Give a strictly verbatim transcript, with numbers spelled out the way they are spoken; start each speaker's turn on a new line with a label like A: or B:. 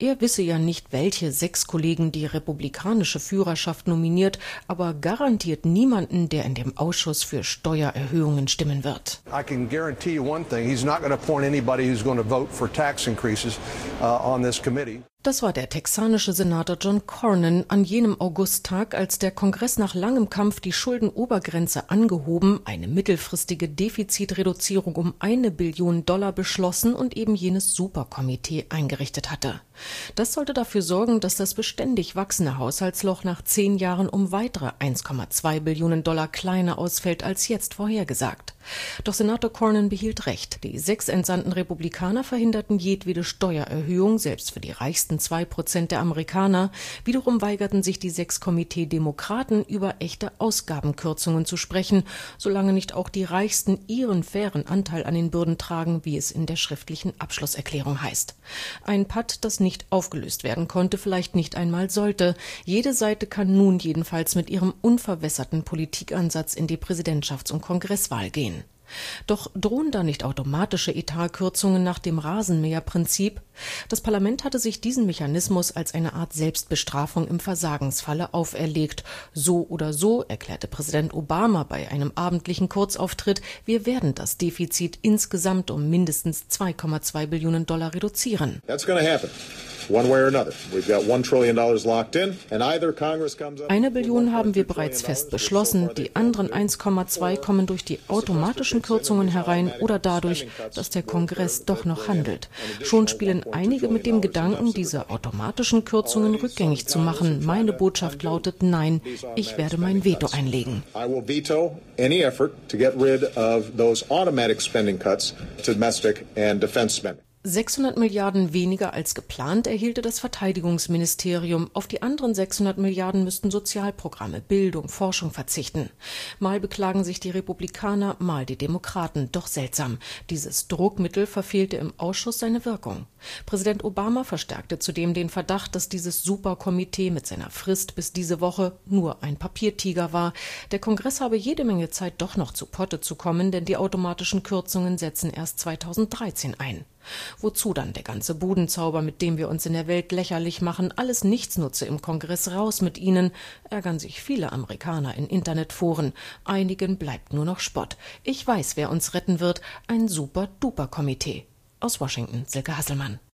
A: Er wisse ja nicht, welche sechs Kollegen die republikanische Führerschaft nominiert, aber garantiert niemanden, der in dem Ausschuss für Steuererhöhungen stimmen wird.
B: I can guarantee you one thing, he's not going to appoint anybody who's going to vote for tax increases uh, on this committee.
A: Das war der texanische Senator John Cornyn an jenem Augusttag, als der Kongress nach langem Kampf die Schuldenobergrenze angehoben, eine mittelfristige Defizitreduzierung um eine Billion Dollar beschlossen und eben jenes Superkomitee eingerichtet hatte. Das sollte dafür sorgen, dass das beständig wachsende Haushaltsloch nach zehn Jahren um weitere eins Komma zwei Billionen Dollar kleiner ausfällt als jetzt vorhergesagt. Doch Senator Cornyn behielt recht. Die sechs entsandten Republikaner verhinderten jedwede Steuererhöhung, selbst für die reichsten zwei Prozent der Amerikaner. Wiederum weigerten sich die sechs Komitee-Demokraten, über echte Ausgabenkürzungen zu sprechen, solange nicht auch die Reichsten ihren fairen Anteil an den Bürden tragen, wie es in der schriftlichen Abschlusserklärung heißt. Ein Patt, das nicht aufgelöst werden konnte, vielleicht nicht einmal sollte. Jede Seite kann nun jedenfalls mit ihrem unverwässerten Politikansatz in die Präsidentschafts- und Kongresswahl gehen. Doch drohen da nicht automatische Etatkürzungen nach dem Rasenmäherprinzip? Das Parlament hatte sich diesen Mechanismus als eine Art Selbstbestrafung im Versagensfalle auferlegt. So oder so, erklärte Präsident Obama bei einem abendlichen Kurzauftritt, wir werden das Defizit insgesamt um mindestens zwei Komma zwei Billionen Dollar reduzieren.
C: That's going to happen. One way or another. We've got one trillion dollars locked in, and either Congress comes up.
A: Eine Billion haben wir bereits fest beschlossen, die anderen eins Komma zwei kommen durch die automatischen Kürzungen herein oder dadurch, dass der Kongress doch noch handelt. Schon spielen einige mit dem Gedanken, diese automatischen Kürzungen rückgängig zu machen. Meine Botschaft lautet nein, ich werde mein Veto einlegen.
C: I will veto any effort to get rid of those automatic spending cuts to domestic and defense spending.
A: sechshundert Milliarden weniger als geplant erhielte das Verteidigungsministerium. Auf die anderen sechshundert Milliarden müssten Sozialprogramme, Bildung, Forschung verzichten. Mal beklagen sich die Republikaner, mal die Demokraten. Doch seltsam, dieses Druckmittel verfehlte im Ausschuss seine Wirkung. Präsident Obama verstärkte zudem den Verdacht, dass dieses Superkomitee mit seiner Frist bis diese Woche nur ein Papiertiger war. Der Kongress habe jede Menge Zeit, doch noch zu Potte zu kommen, denn die automatischen Kürzungen setzen erst zweitausenddreizehn ein. Wozu dann der ganze Budenzauber, mit dem wir uns in der Welt lächerlich machen, alles Nichtsnutze im Kongress, raus mit ihnen, ärgern sich viele Amerikaner in Internetforen. Einigen bleibt nur noch Spott. Ich weiß, wer uns retten wird, ein Super-Duper-Komitee. Aus Washington, Silke Hasselmann.